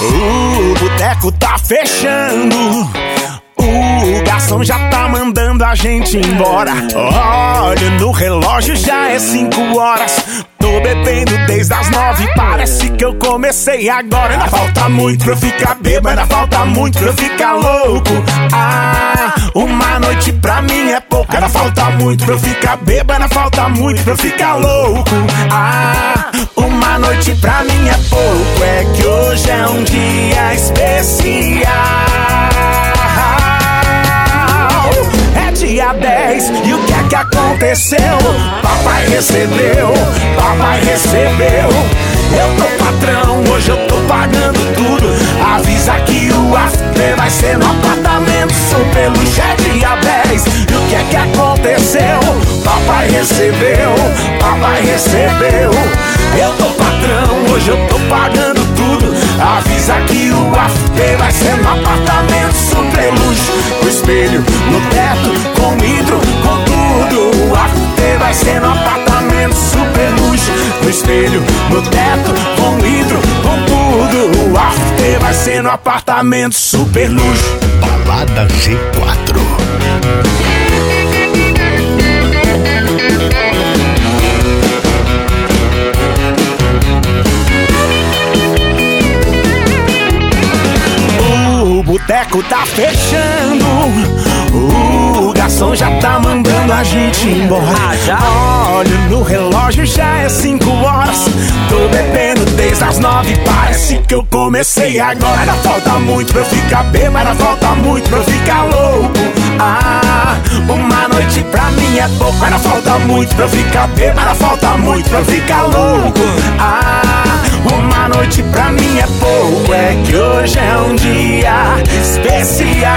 O boteco tá fechando, o garçom já tá mandando a gente embora. Olha no relógio, já é 5 horas. Tô bebendo desde as 9, parece que eu comecei agora. Ainda falta muito pra eu ficar bêbado, ainda falta muito pra eu ficar louco. Ah, uma noite pra mim é pouco. Ainda falta muito pra eu ficar bêbado, ainda falta muito pra eu ficar louco. Ah, uma noite pra mim é pouco. É que hoje é um dia especial. É dia 10 e o que é que aconteceu? Papai recebeu, papai recebeu. Eu tô patrão, hoje eu tô pagando tudo. Avisa que o after vai ser no apartamento super luxo. É dia 10 e o que é que aconteceu? Papai recebeu, papai recebeu. Eu tô patrão, hoje eu tô pagando tudo. Avisa que o after vai ser no apartamento super luxo. Com espelho no teto, com vidro, com tudo. O after vai ser no apartamento super luxo. Com espelho no teto, com vidro, com tudo. O after vai ser no apartamento super luxo. Balada G4. O boteco tá fechando, o garçom já tá mandando a gente embora. Olha no relógio, já é 5 horas. Tô bebendo desde as 9, parece que eu comecei agora. Ainda falta muito pra eu ficar bêbado, ainda falta muito pra eu ficar louco. Ah, uma noite pra mim é pouco. Ainda falta muito pra eu ficar bêbado, ainda falta muito pra eu ficar louco. Ah, uma noite pra mim é pouco. É que hoje é um dia especial.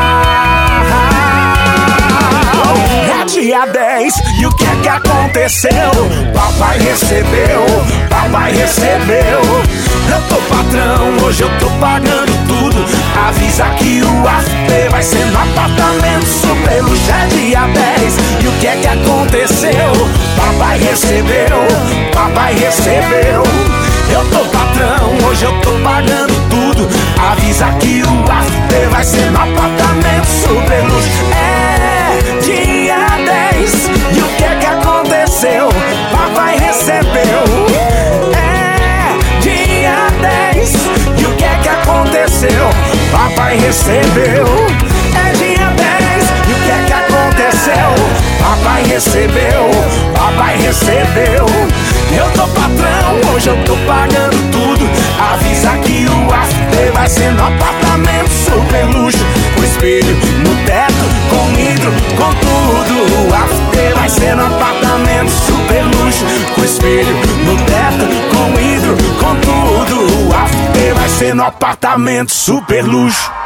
É dia 10 e o que é que aconteceu? Papai recebeu, papai recebeu. Eu tô patrão, hoje eu tô pagando tudo. Avisa que o after vai ser no apartamento super luxo. É dia 10 e o que é que aconteceu? Papai recebeu, papai recebeu. Eu tô patrão, hoje eu tô pagando tudo. Avisa que o after vai ser no apartamento super luxo. É dia 10 e o que é que aconteceu? Papai recebeu. É dia 10 e o que é que aconteceu? Papai recebeu. É dia 10 e o que é que aconteceu? Papai recebeu, papai recebeu. Eu tô patrão, hoje eu tô pagando tudo. Avisa que o after vai ser no apartamento super luxo. Com espelho no teto, com vidro, com tudo. O after vai ser no apartamento super luxo. Com espelho no teto, com vidro, com tudo. O after vai ser no apartamento super luxo.